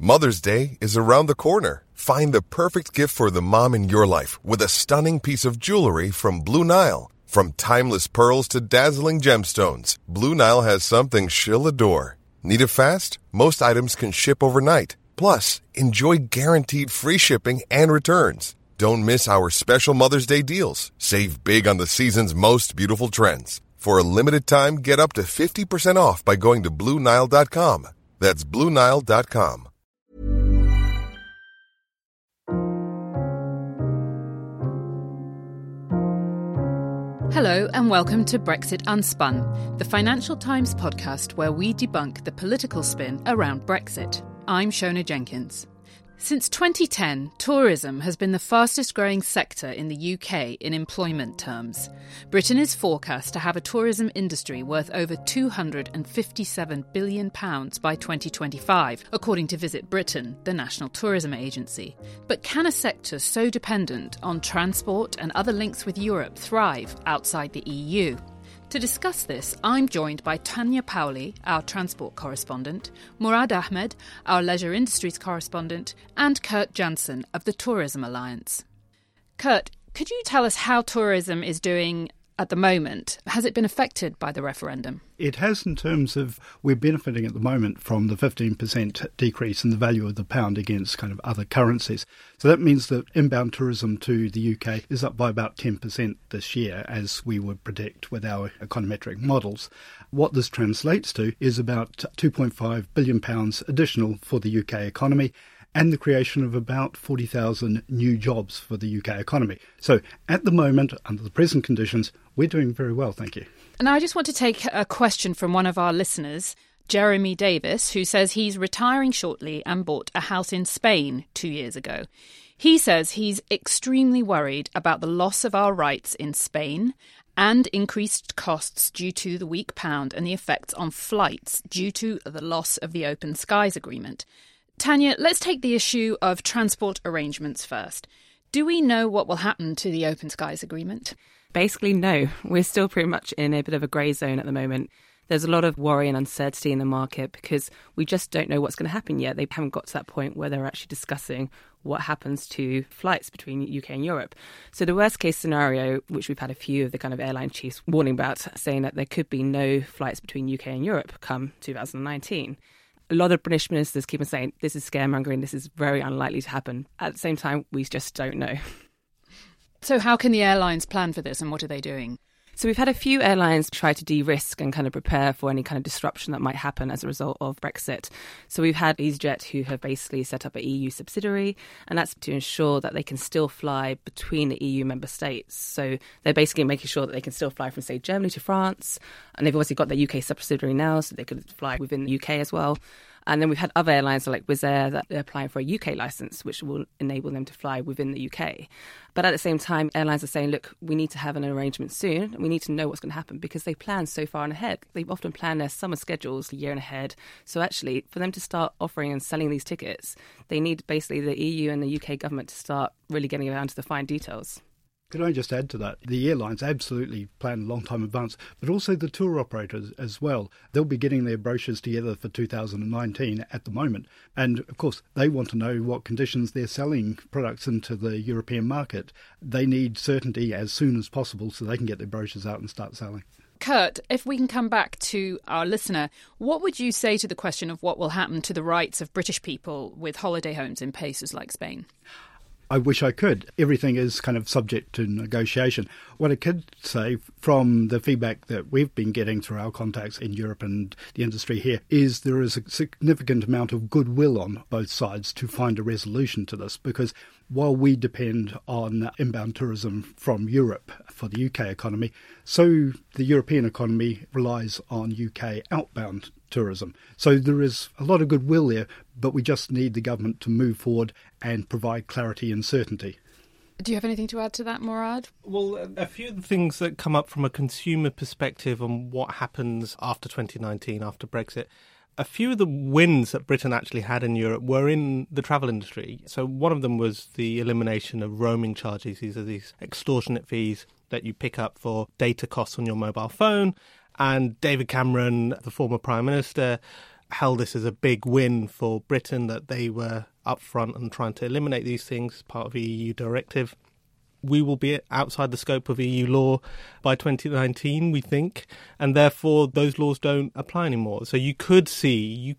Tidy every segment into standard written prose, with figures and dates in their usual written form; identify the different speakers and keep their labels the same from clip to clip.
Speaker 1: Mother's Day is around the corner. Find the perfect gift for the mom in your life with a stunning piece of jewelry from Blue Nile. From timeless pearls to dazzling gemstones, Blue Nile has something she'll adore. Need it fast? Most items can ship overnight. Plus, enjoy guaranteed free shipping and returns. Don't miss our special Mother's Day deals. Save big on the season's most beautiful trends. For a limited time, get up to 50% off by going to BlueNile.com. That's BlueNile.com.
Speaker 2: Hello and welcome to Brexit Unspun, the Financial Times podcast where we debunk the political spin around Brexit. I'm Shona Jenkins. Since 2010, tourism has been the fastest growing sector in the UK in employment terms. Britain is forecast to have a tourism industry worth over £257 billion by 2025, according to Visit Britain, the national tourism agency. But can a sector so dependent on transport and other links with Europe thrive outside the EU? To discuss this, I'm joined by Tanya Powley, our transport correspondent, Murad Ahmed, our leisure industries correspondent, and Kurt Jansen of the Tourism Alliance. Kurt, could you tell us how tourism is doing at the moment? Has it been affected by the referendum?
Speaker 3: It has, in terms of we're benefiting at the moment from the 15% decrease in the value of the pound against kind of other currencies. So that means that inbound tourism to the UK is up by about 10% this year, as we would predict with our econometric models. What this translates to is about £2.5 billion additional for the UK economy, and the creation of about 40,000 new jobs for the UK economy. So at the moment, under the present conditions, we're doing very well, thank you.
Speaker 2: And I just want to take a question from one of our listeners, Jeremy Davis, who says he's retiring shortly and bought a house in Spain 2 years ago. He says he's extremely worried about the loss of our rights in Spain and increased costs due to the weak pound and the effects on flights due to the loss of the Open Skies Agreement. Tanya, let's take the issue of transport arrangements first. Do we know what will happen to the Open Skies Agreement?
Speaker 4: Basically, no. We're still pretty much in a bit of a grey zone at the moment. There's a lot of worry and uncertainty in the market because we just don't know what's going to happen yet. They haven't got to that point where they're actually discussing what happens to flights between UK and Europe. So the worst case scenario, which we've had a few of the kind of airline chiefs warning about, saying that there could be no flights between UK and Europe come 2019. A lot of British ministers keep on saying this is scaremongering, this is very unlikely to happen. At the same time, we just don't know.
Speaker 2: So how can the airlines plan for this and what are they doing?
Speaker 4: So we've had a few airlines try to de-risk and kind of prepare for any kind of disruption that might happen as a result of Brexit. So we've had EasyJet, who have basically set up an EU subsidiary, and that's to ensure that they can still fly between the EU member states. So they're basically making sure that they can still fly from, say, Germany to France, and they've obviously got their UK subsidiary now, so they could fly within the UK as well. And then we've had other airlines like Wizz Air that they're applying for a UK licence, which will enable them to fly within the UK. But at the same time, airlines are saying, look, we need to have an arrangement soon. And we need to know what's going to happen because they plan so far ahead. They often plan their summer schedules a year ahead. So actually, for them to start offering and selling these tickets, they need basically the EU and the UK government to start really getting around to the fine details.
Speaker 3: Could I just add to that? The airlines absolutely plan a long time in advance, but also the tour operators as well. They'll be getting their brochures together for 2019 at the moment. And, of course, they want to know what conditions they're selling products into the European market. They need certainty as soon as possible so they can get their brochures out and start selling.
Speaker 2: Kurt, if we can come back to our listener, what would you say to the question of what will happen to the rights of British people with holiday homes in places like Spain?
Speaker 3: I wish I could. Everything is kind of subject to negotiation. What I could say from the feedback that we've been getting through our contacts in Europe and the industry here is there is a significant amount of goodwill on both sides to find a resolution to this, because while we depend on inbound tourism from Europe for the UK economy, so the European economy relies on UK outbound tourism. So there is a lot of goodwill there, but we just need the government to move forward and provide clarity and certainty.
Speaker 2: Do you have anything to add to that, Murad?
Speaker 5: Well, a few of the things that come up from a consumer perspective on what happens after 2019, after Brexit, a few of the wins that Britain actually had in Europe were in the travel industry. So one of them was the elimination of roaming charges. These are these extortionate fees that you pick up for data costs on your mobile phone. And David Cameron, the former Prime Minister, held this as a big win for Britain, that they were upfront and trying to eliminate these things as part of the EU directive. We will be outside the scope of EU law by 2019, we think, and therefore those laws don't apply anymore. So you could see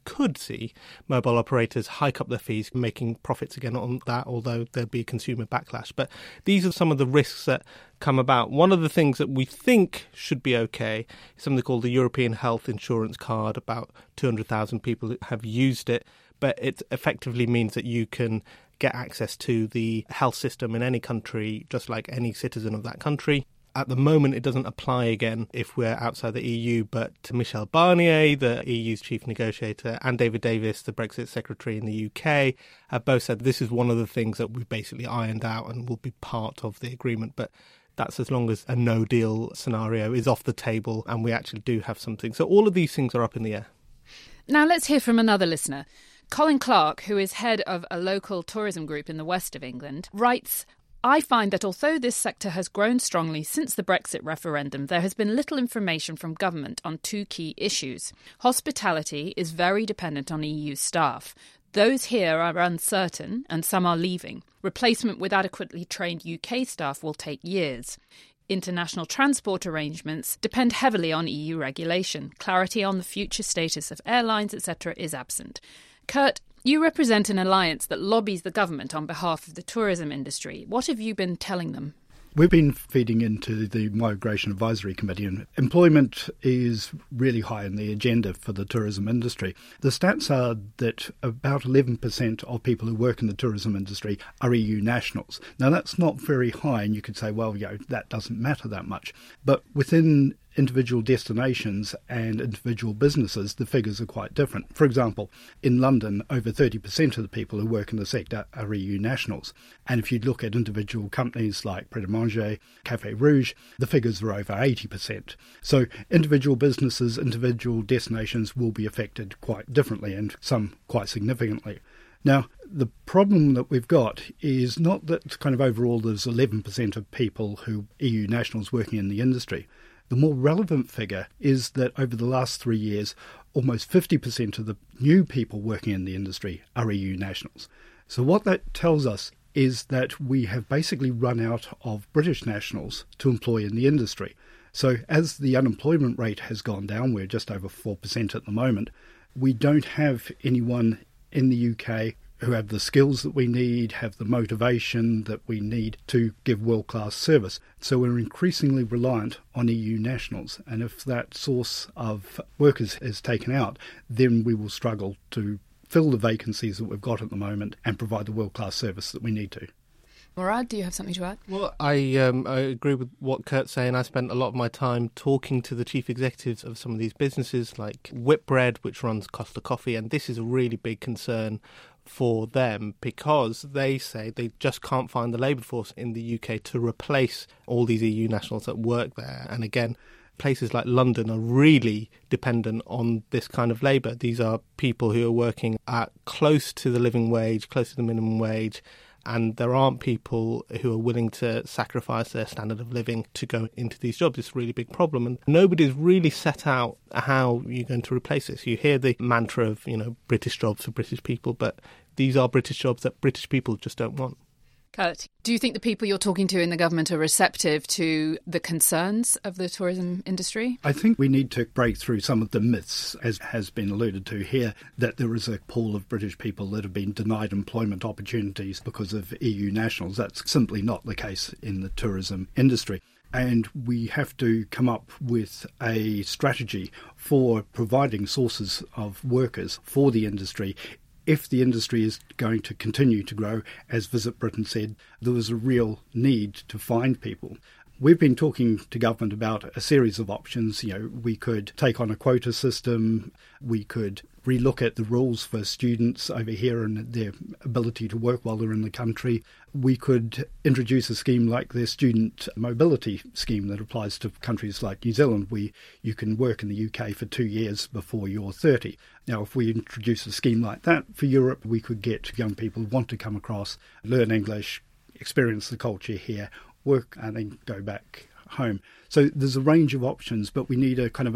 Speaker 5: mobile operators hike up their fees, making profits again on that, although there'd be consumer backlash. But these are some of the risks that come about. One of the things that we think should be okay is something called the European Health Insurance Card. About 200,000 people have used it, but it effectively means that you can get access to the health system in any country, just like any citizen of that country. At the moment, it doesn't apply again if we're outside the EU, but Michel Barnier, the EU's chief negotiator, and David Davis, the Brexit secretary in the UK, have both said this is one of the things that we've basically ironed out and will be part of the agreement. But that's as long as a no-deal scenario is off the table and we actually do have something. So all of these things are up in the air.
Speaker 2: Now let's hear from another listener. Colin Clark, who is head of a local tourism group in the west of England, writes, I find that although this sector has grown strongly since the Brexit referendum, there has been little information from government on two key issues. Hospitality is very dependent on EU staff. Those here are uncertain and some are leaving. Replacement with adequately trained UK staff will take years. International transport arrangements depend heavily on EU regulation. Clarity on the future status of airlines, etc. is absent. Kurt, you represent an alliance that lobbies the government on behalf of the tourism industry. What have you been telling them?
Speaker 3: We've been feeding into the Migration Advisory Committee, and employment is really high on the agenda for the tourism industry. The stats are that about 11% of people who work in the tourism industry are EU nationals. Now, that's not very high, and you could say, well, that doesn't matter that much. But within individual destinations and individual businesses, the figures are quite different. For example, in London, over 30% of the people who work in the sector are EU nationals. And if you look at individual companies like Pret a Manger, Café Rouge, the figures are over 80%. So individual businesses, individual destinations will be affected quite differently, and some quite significantly. Now, the problem that we've got is not that kind of overall there's 11% of people who EU nationals working in the industry. The more relevant figure is that over the last 3 years, almost 50% of the new people working in the industry are EU nationals. So what that tells us is that we have basically run out of British nationals to employ in the industry. So as the unemployment rate has gone down, we're just over 4% at the moment, we don't have anyone in the UK who have the skills that we need, have the motivation that we need to give world-class service. So we're increasingly reliant on EU nationals. And if that source of workers is taken out, then we will struggle to fill the vacancies that we've got at the moment and provide the world-class service that we need to.
Speaker 2: Murad, do you have something to add?
Speaker 5: Well, I agree with what Kurt's saying. I spent a lot of my time talking to the chief executives of some of these businesses like Whitbread, which runs Costa Coffee, and this is a really big concern for them because they say they just can't find the labour force in the UK to replace all these EU nationals that work there. And again, places like London are really dependent on this kind of labour. These are people who are working at close to the living wage, close to the minimum wage, and there aren't people who are willing to sacrifice their standard of living to go into these jobs. It's a really big problem, and nobody's really set out how you're going to replace this. You hear the mantra of, British jobs for British people, but these are British jobs that British people just don't want.
Speaker 2: Kurt, do you think the people you're talking to in the government are receptive to the concerns of the tourism industry?
Speaker 3: I think we need to break through some of the myths, as has been alluded to here, that there is a pool of British people that have been denied employment opportunities because of EU nationals. That's simply not the case in the tourism industry. And we have to come up with a strategy for providing sources of workers for the industry. If the industry is going to continue to grow, as Visit Britain said, there was a real need to find people. We've been talking to government about a series of options. We could take on a quota system. We could relook at the rules for students over here and their ability to work while they're in the country. We could introduce a scheme like the student mobility scheme that applies to countries like New Zealand, where you can work in the UK for 2 years before you're 30. Now, if we introduce a scheme like that for Europe, we could get young people who want to come across, learn English, experience the culture here, work and then go back home. So there's a range of options, but we need a kind of an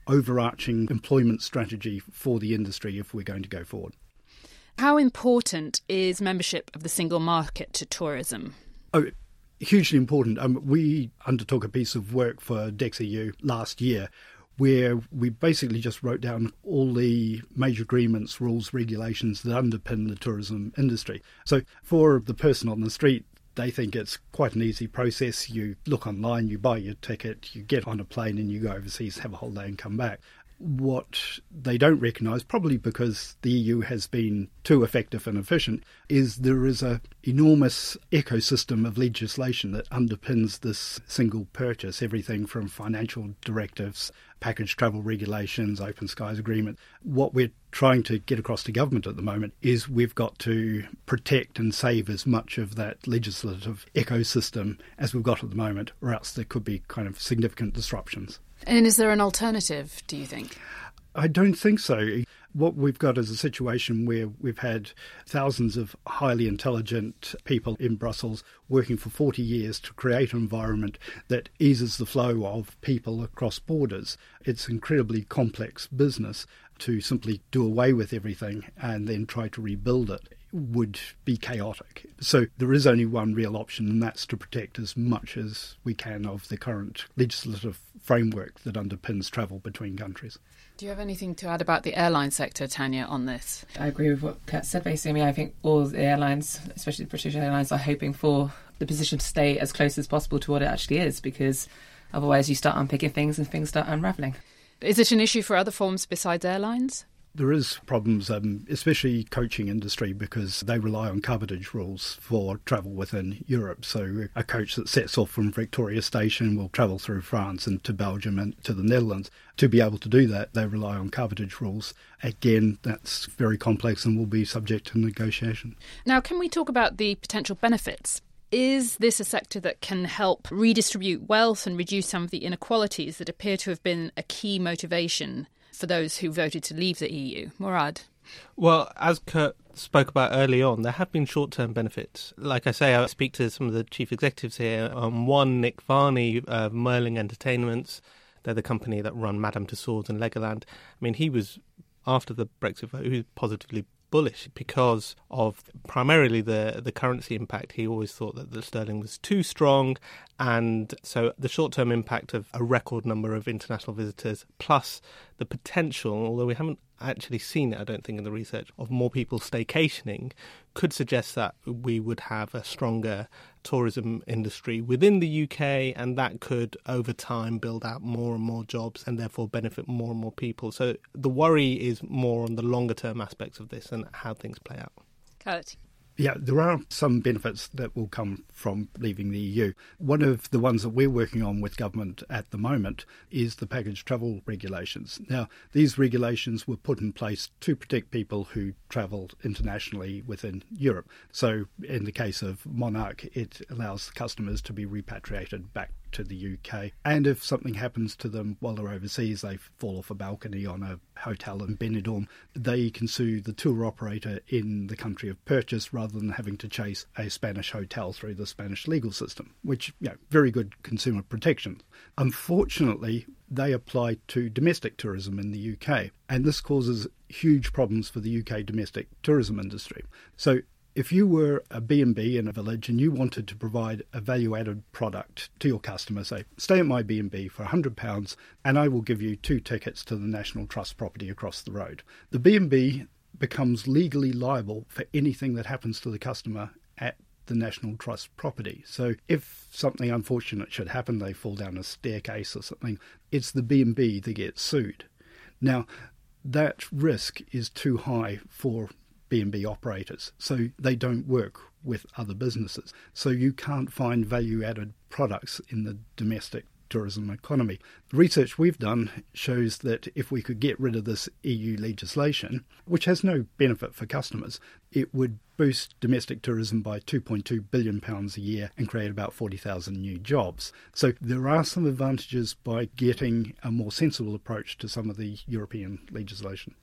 Speaker 3: overarching employment strategy for the industry if we're going to go forward.
Speaker 2: How important is membership of the single market to tourism?
Speaker 3: Oh, hugely important. We undertook a piece of work for DexEU last year where we basically just wrote down all the major agreements, rules, regulations that underpin the tourism industry. So for the person on the street, they think it's quite an easy process. You look online, you buy your ticket, you get on a plane and you go overseas, have a holiday and come back. What they don't recognise, probably because the EU has been too effective and efficient, is there is an enormous ecosystem of legislation that underpins this single purchase, everything from financial directives, package travel regulations, open skies agreement. What we're trying to get across to government at the moment is we've got to protect and save as much of that legislative ecosystem as we've got at the moment, or else there could be kind of significant disruptions.
Speaker 2: And is there an alternative, do you think?
Speaker 3: I don't think so. What we've got is a situation where we've had thousands of highly intelligent people in Brussels working for 40 years to create an environment that eases the flow of people across borders. It's incredibly complex business. To simply do away with everything and then try to rebuild it would be chaotic. So there is only one real option, and that's to protect as much as we can of the current legislative framework that underpins travel between countries.
Speaker 2: Do you have anything to add about the airline sector, Tanya, on this?
Speaker 4: I agree with what Kurt said, basically. I think all the airlines, especially the British Airlines, are hoping for the position to stay as close as possible to what it actually is, because otherwise you start unpicking things and things start unravelling.
Speaker 2: Is it an issue for other forms besides airlines?
Speaker 3: There is problems, especially coaching industry, because they rely on coverage rules for travel within Europe. So a coach that sets off from Victoria Station will travel through France and to Belgium and to the Netherlands. To be able to do that, they rely on coverage rules. Again, that's very complex and will be subject to negotiation.
Speaker 2: Now, can we talk about the potential benefits? Is this a sector that can help redistribute wealth and reduce some of the inequalities that appear to have been a key motivation for those who voted to leave the EU? Murad?
Speaker 5: Well, as Kurt spoke about early on, there have been short-term benefits. Like I say, I speak to some of the chief executives here. One, Nick Varney, Merlin Entertainments. They're the company that run Madame Tussauds and Legoland. I mean, he was, after the Brexit vote, he was positively bullish because of primarily the currency impact. He always thought that the sterling was too strong, and so the short-term impact of a record number of international visitors plus the potential, although we haven't actually seen it, I don't think, in the research, of more people staycationing, could suggest that we would have a stronger tourism industry within the UK, and that could, over time, build out more and more jobs and therefore benefit more and more people. So the worry is more on the longer-term aspects of this and how things play out.
Speaker 2: Kurt?
Speaker 3: Yeah, there are some benefits that will come from leaving the EU. One of the ones that we're working on with government at the moment is the package travel regulations. Now, these regulations were put in place to protect people who travel internationally within Europe. So in the case of Monarch, it allows customers to be repatriated back to the UK. And if something happens to them while they're overseas, they fall off a balcony on a hotel in Benidorm, they can sue the tour operator in the country of purchase rather than having to chase a Spanish hotel through the Spanish legal system, which, very good consumer protection. Unfortunately, they apply to domestic tourism in the UK, and this causes huge problems for the UK domestic tourism industry. So if you were a B&B in a village and you wanted to provide a value-added product to your customer, say, stay at my B&B for £100 and I will give you 2 tickets to the National Trust property across the road. The B&B becomes legally liable for anything that happens to the customer at the National Trust property. So if something unfortunate should happen, they fall down a staircase or something, it's the B&B that gets sued. Now, that risk is too high for B&B operators, so they don't work with other businesses. So you can't find value-added products in the domestic tourism economy. The research we've done shows that if we could get rid of this EU legislation, which has no benefit for customers, it would boost domestic tourism by £2.2 billion a year and create about 40,000 new jobs. So there are some advantages by getting a more sensible approach to some of the European legislation.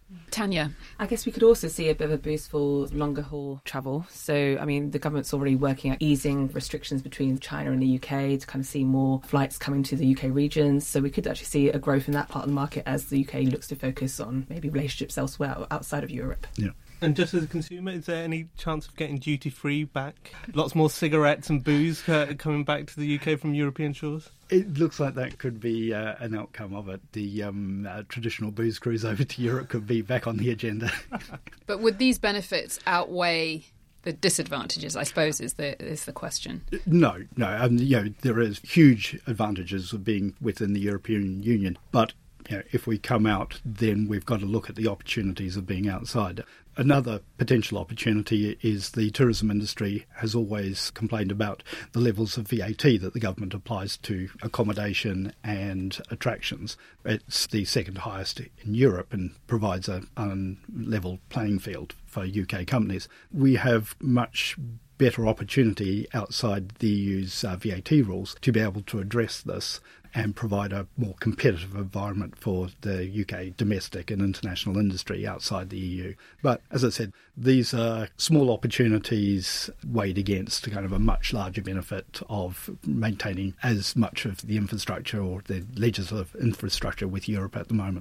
Speaker 2: Tanya?
Speaker 4: I guess we could also see a bit of a boost for longer haul travel. So, I mean, the government's already working at easing restrictions between China and the UK to kind of see more flights coming to the UK regions. So we could actually see a growth in that part of the market as the UK looks to focus on maybe relationships elsewhere outside of Europe.
Speaker 3: Yeah.
Speaker 5: And just as a consumer, is there any chance of getting duty-free back? Lots more cigarettes and booze coming back to the UK from European shores?
Speaker 3: It looks like that could be an outcome of it. The traditional booze cruise over to Europe could be back on the agenda.
Speaker 2: But would these benefits outweigh the disadvantages, I suppose, is the question?
Speaker 3: No. There is huge advantages of being within the European Union, but if we come out, then we've got to look at the opportunities of being outside. Another potential opportunity is the tourism industry has always complained about the levels of VAT that the government applies to accommodation and attractions. It's the second highest in Europe and provides a unlevel playing field for UK companies. We have much better opportunity outside the EU's VAT rules to be able to address this and provide a more competitive environment for the UK domestic and international industry outside the EU. But as I said, these are small opportunities weighed against kind of a much larger benefit of maintaining as much of the infrastructure or the legislative infrastructure with Europe at the moment.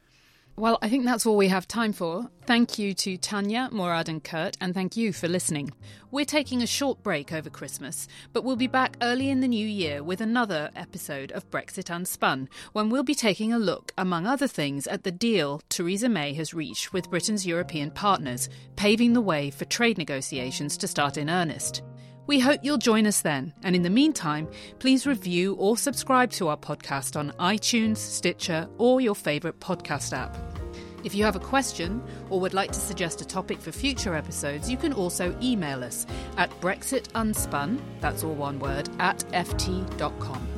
Speaker 2: Well, I think that's all we have time for. Thank you to Tanya, Morad and Kurt, and thank you for listening. We're taking a short break over Christmas, but we'll be back early in the new year with another episode of Brexit Unspun, when we'll be taking a look, among other things, at the deal Theresa May has reached with Britain's European partners, paving the way for trade negotiations to start in earnest. We hope you'll join us then, and in the meantime, please review or subscribe to our podcast on iTunes, Stitcher, or your favourite podcast app. If you have a question or would like to suggest a topic for future episodes, you can also email us at brexitunspun, that's all one word, @ft.com.